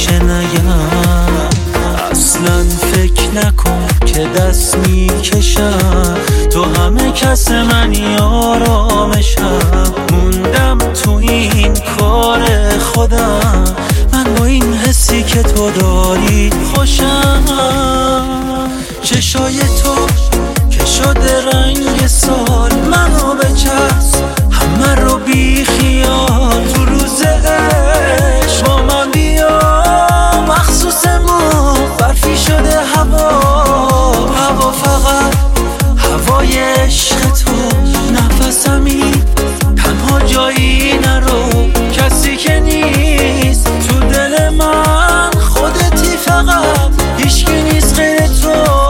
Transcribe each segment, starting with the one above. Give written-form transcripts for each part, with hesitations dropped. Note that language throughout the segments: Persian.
همیشه نگم. اصلا فکر نکن که دست میکشم، تو همه کس منی آرامشم. موندم تو این کار خودم، من با این حسی که تو داری خوشم. چشای تو که شده رنگ سال، منو بچسب همه رو بی خیال. تو روز عشق با من بیا، مخصوصمون برفی شده هوا فقط هوای عشق تو. نفسمی تنها جایی نرو، کسی که نیست تو دل من خودتی فقط، هیچکی نیست غیر تو.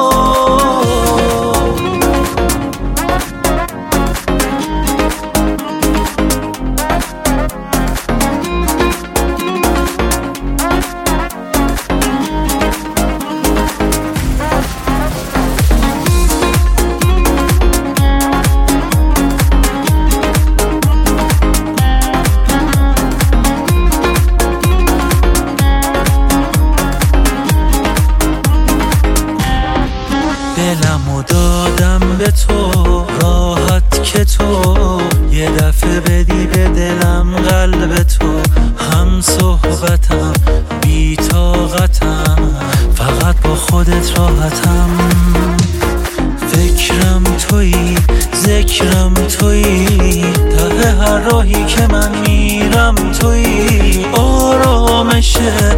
دلمو دادم به تو راحت که تو یه دفعه بدی به دلم قلب تو. هم صحبتم بی طاقتم، فقط با خودت راحتم. فکرم تویی، ذکرم تویی، ته هر راهی که من میرم تویی. آرامش